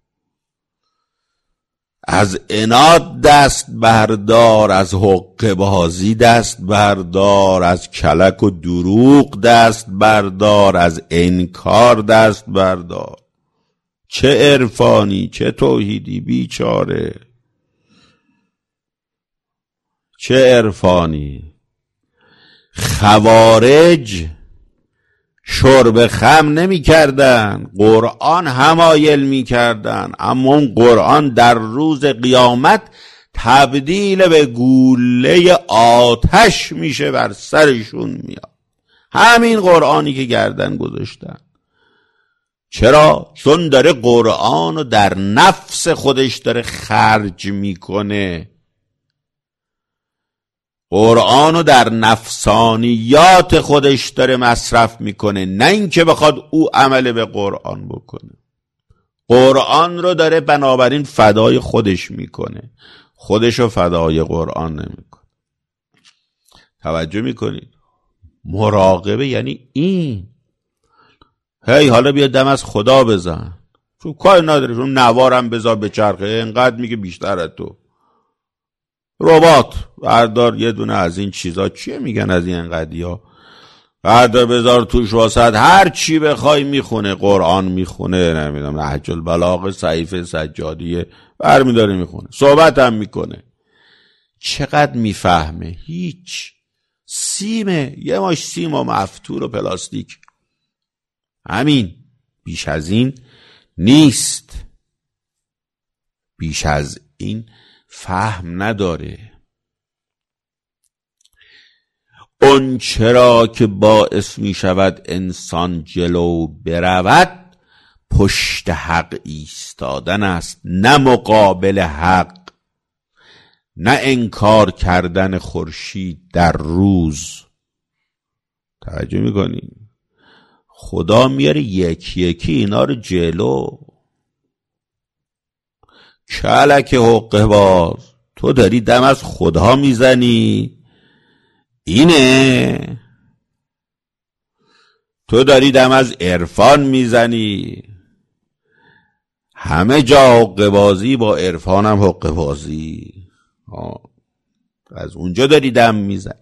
از عناد دست بردار، از حقه بازی دست بردار، از کلک و دروغ دست بردار، از انکار دست بردار. چه عرفانی چه توحیدی بیچاره، چه عرفانی. خوارج شرب خمر نمی کردن، قرآن همایل می کردن، اما اون قرآن در روز قیامت تبدیل به گوله آتش میشه، بر سرشون میاد. همین قرآنی که گردن گذاشتن. چرا؟ چون داره قرآن رو در نفس خودش داره خرج میکنه. قرآن رو در نفسانیات خودش داره مصرف میکنه، نه اینکه بخواد او عمل به قرآن بکنه. قرآن رو داره بنابراین فدای خودش میکنه، خودش رو فدای قرآن نمیکنه. توجه میکنید؟ مراقبه یعنی این. هی حالا بیا دم از خدا بزن، تو کار نداره، چون نوارم بذار به چرخه، اینقدر میگه بیشتر از تو. ربات بردار یه دونه از این چیزا، چیه میگن از این انقدیا، بردار بذار توش واسط، هر چی بخوای میخونه. قرآن میخونه، نمیدونم نهج البلاغه، صحیفه سجادیه برمیداره میخونه، صحبت هم میکنه. چقدر میفهمه؟ هیچ. سیمه، یه ماش سیم و مفتول و پلاستیک، همین، بیش از این نیست. بیش از این فهم نداره. اون چرا که باعث می شود انسان جلو برود پشت حق ایستادن است، نه مقابل حق، نه انکار کردن خورشید در روز. توجه میکنی؟ خدا میاره یکی یکی اینا رو جلو. کلک حقه باز، تو داری دم از خدا میزنی؟ اینه تو داری دم از عرفان میزنی؟ همه جا حقه بازی، با عرفان هم حقه بازی. از اونجا داری دم میزنی.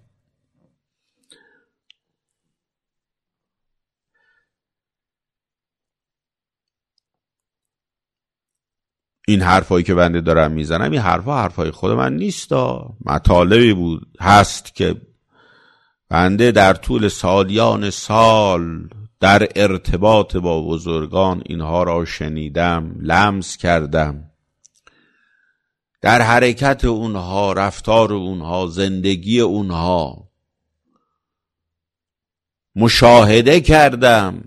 این حرفایی که بنده دارم میزنم، این حرفای خود من نیستا، مطالبی بود هست که بنده در طول سالیان سال در ارتباط با بزرگان اینها را شنیدم، لمس کردم، در حرکت اونها، رفتار اونها، زندگی اونها مشاهده کردم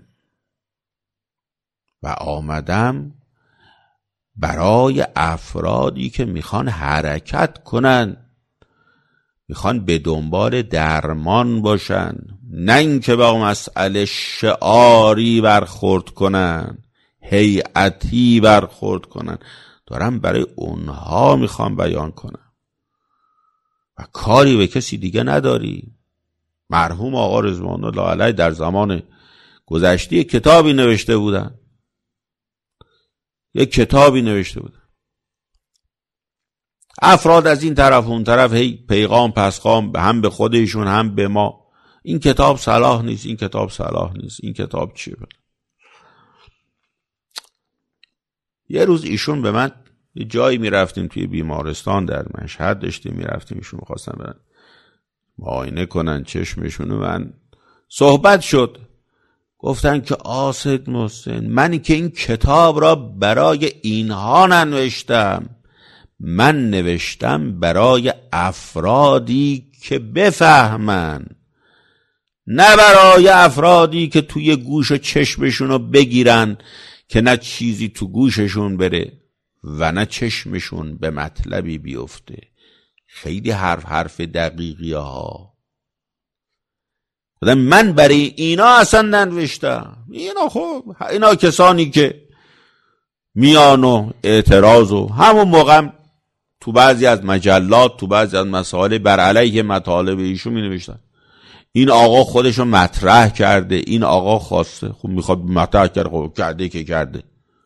و آمدم برای افرادی که میخوان حرکت کنن، میخوان به دنبال درمان باشن، نه اینکه با مسئله شعاری برخورد کنن، هیئتی برخورد کنن. دارم برای اونها میخوام بیان کنم و کاری به کسی دیگه نداری. مرحوم آقا رضوان الله علیه در زمان گذشته یک کتابی نوشته بودن، افراد از این طرف اون طرف هی پیغام پسخام هم به خودشون هم به ما، این کتاب صلاح نیست، این کتاب صلاح نیست، این کتاب چیه. یه روز ایشون به من، یه جایی میرفتیم توی بیمارستان در مشهد داشتیم میرفتیم، ایشون میخواستن برن معاینه کنن چشمشونو، من صحبت شد، گفتن که آسد محسن، منی که این کتاب را برای اینها ننوشتم، من نوشتم برای افرادی که بفهمن، نه برای افرادی که توی گوش و چشمشونو بگیرن که نه چیزی تو گوششون بره و نه چشمشون به مطلبی بیفته. خیلی حرف دقیقی ها. من برای اینا اصلا ننوشتم. اینا کسانی که میان و اعتراض و همون موقع تو بعضی از مجلات، تو بعضی از مسائل بر علیه مطالب ایشون می نوشتن. این آقا خودشو مطرح کرده، این آقا خواسته، خب میخواد مطرح کرده، خب کرده که کرده.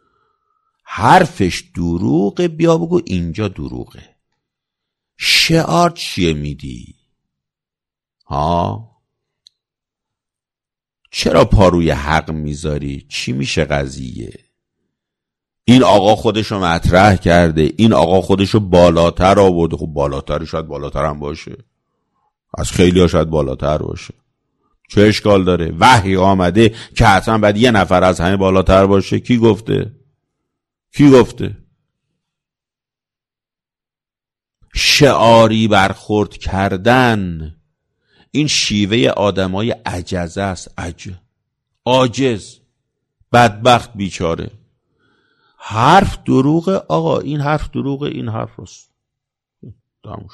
حرفش دروغه، بیا بگو اینجا دروغه. شعار چیه میدی؟ چرا پاروی حق میذاری؟ چی میشه قضیه؟ این آقا خودشو مطرح کرده، این آقا خودشو بالاتر آورده. خب بالاتر، شاید بالاتر هم باشه، از خیلی ها شاید بالاتر باشه، چه اشکال داره؟ وحی آمده که حتما باید یه نفر از همه بالاتر باشه. کی گفته؟ شعاری برخورد کردن این شیوه آدمای عجزه است. عاجز، بدبخت، بیچاره. حرف دروغه آقا، این حرف دروغه، این حرف راست. تموش.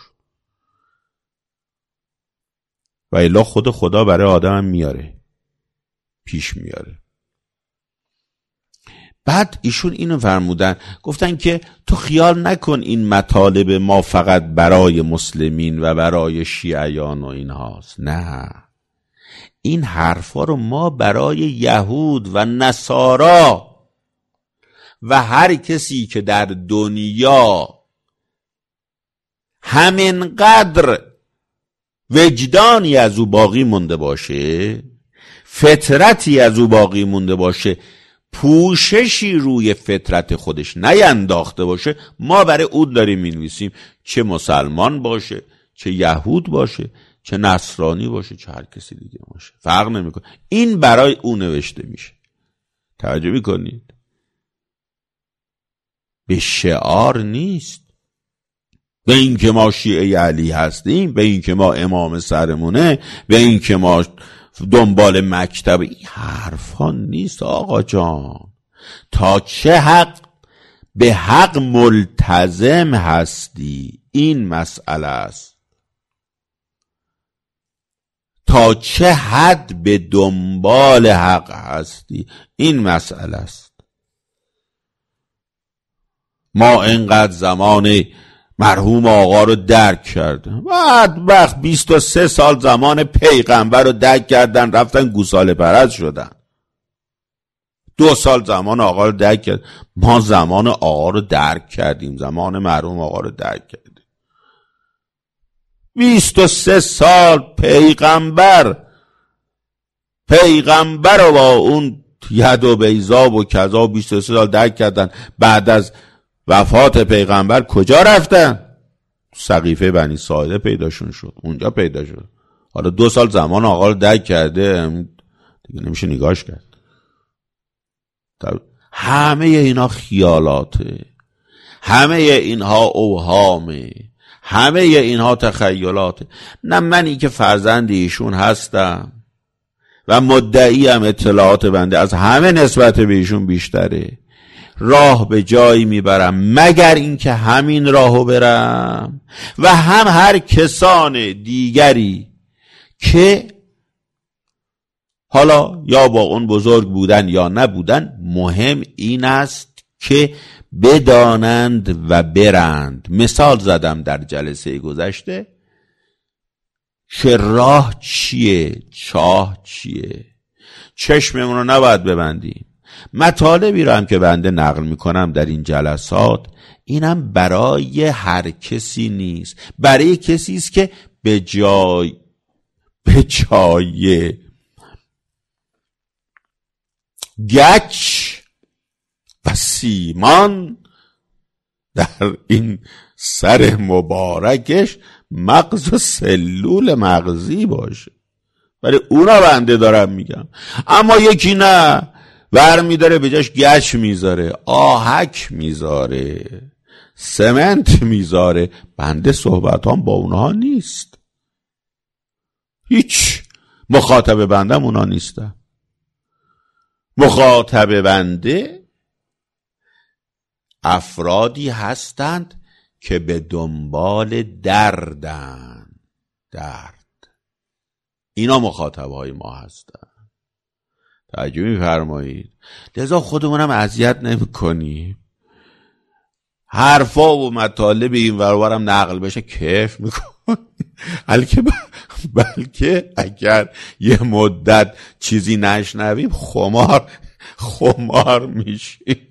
و الا خود خدا برای آدم میاره، پیش میاره. بعد ایشون اینو فرمودن، گفتن که تو خیال نکن این مطالب ما فقط برای مسلمین و برای شیعیان و این هاست. نه، این حرفا رو ما برای یهود و نصارا و هر کسی که در دنیا همینقدر وجدانی از او باقی مونده باشه، فطرتی از او باقی مونده باشه، پوششی روی فطرت خودش نینداخته باشه، ما برای او داریم می‌نویسیم. چه مسلمان باشه، چه یهود باشه، چه نصرانی باشه، چه هر کسی دیگه باشه، فرق نمیکنه، این برای او نوشته میشه. توجه میکنید؟ به شعار نیست، به این که ما شیعه علی هستیم، به این که ما امام سرمونه، به این که ما دنبال مکتب. این حرفا نیست آقا جان. تا چه حق به حق ملتزم هستی، این مسئله است. تا چه حد به دنبال حق هستی، این مسئله است. ما اینقدر زمان مرحوم آقا رو درک کردن، بدبخت 23 سال زمان پیغمبر رو درک کردن، رفتن گوساله پرست شدن. 2 سال زمان آقا رو درک کرد. ما زمان آقا رو درک کردیم، زمان مرحوم آقا رو درک کردیم. 23 سال پیغمبر رو با اون ید و بیضا و کذا 23 سال درک کردن. بعد از وفات پیغمبر کجا رفتن؟ سقیفه بنی ساعده پیداشون شد، اونجا پیدا شد. حالا 2 سال زمان آقا رو درک کرده دیگه نمیشه نگاش کرد. همه اینا خیالاته، همه اینها اوهامه، همه اینها تخیلاته. نه منی که فرزند ایشون هستم و مدعیم اطلاعات بنده از همه نسبت به ایشون بیشتره، راه به جایی میبرم مگر اینکه همین راهو برم و هم هر کسان دیگری که حالا یا با اون بزرگ بودن یا نبودن، مهم این است که بدانند و برند. مثال زدم در جلسه گذشته که راه چیه، چاه چیه. چشممون رو نباید ببندیم. مطالبی رو هم که بنده نقل میکنم در این جلسات، اینم برای هر کسی نیست، برای کسی است که به جای گچ و سیمان در این سر مبارکش مغز و سلول مغزی باشه. برای اونا بنده دارم میگم. اما یکی نه، ور میداره به جاش گچ میذاره، آهک میذاره، سمنت میذاره. بنده صحبتام با اونها نیست، هیچ. مخاطب بندم اونا نیستم. مخاطب بنده افرادی هستند که به دنبال درد. اینا مخاطبهای ما هستند. توجه می‌فرمایید؟ لذا خودمونم اذیت نمی‌کنیم. حرفا و مطالب این ورورم نقل بشه کیف می‌کنیم. بلکه اگر یه مدت چیزی نشنویم خمار میشیم.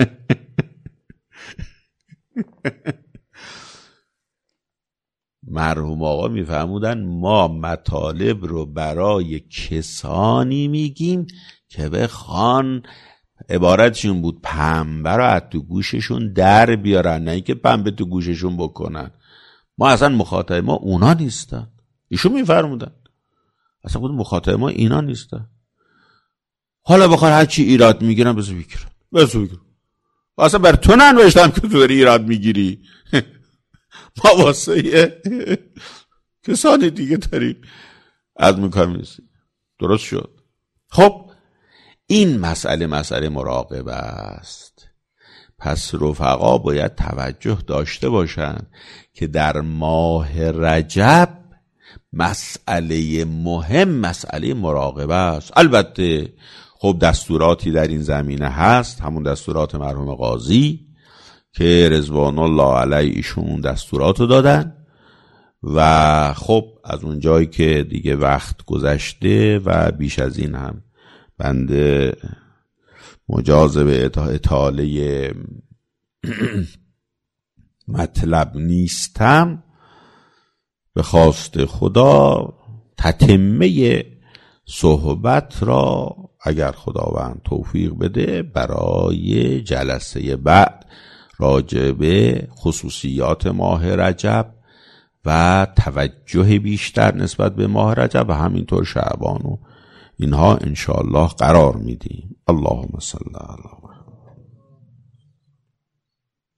مرحوم آقا میفرمودن ما مطالب رو برای کسانی میگیم که بخوان، عبارتشون بود، پنبه رو از تو گوششون در بیارن، نه اینکه پنبه تو گوششون بکنن. ما اصلا مخاطب ما اونا نیستن. ایشون میفرمودن اصلا بود مخاطب ما اینا نیستن. حالا بخواد هر چی ایراد میگیرن بذار بگیرن. اصلا بر تو ننوشتم که تو داری ایراد میگیری. ما واسه کسانی دیگه داریم از میکنیم. درست شد. خب این مسئله مراقبه است. پس رفقا باید توجه داشته باشن که در ماه رجب مسئله مهم مسئله مراقبه است. البته خب دستوراتی در این زمینه هست، همون دستورات مرحوم قاضی که رضوان الله علیه ایشون دستوراتو دادن و خب از اون جایی که دیگه وقت گذشته و بیش از این هم بنده مجاز به اطاله مطلب نیستم، به خواست خدا تتمه صحبت را اگر خداوند توفیق بده برای جلسه بعد راجع به خصوصیات ماه رجب و توجه بیشتر نسبت به ماه رجب و همینطور شعبان و اینها انشاءالله قرار میدیم. اللهم صل علی